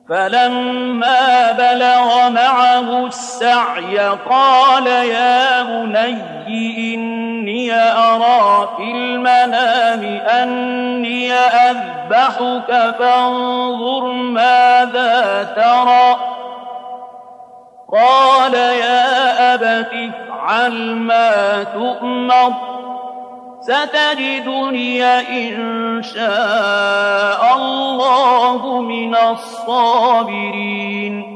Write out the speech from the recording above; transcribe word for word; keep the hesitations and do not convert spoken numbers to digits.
فلما بلغ معه السعي قال يا بني إني أرى في المنام أني أذبحك فانظر ماذا ترى قال يا أبت افعل ما تؤمر ستجدني إن شاء الله من الصابرين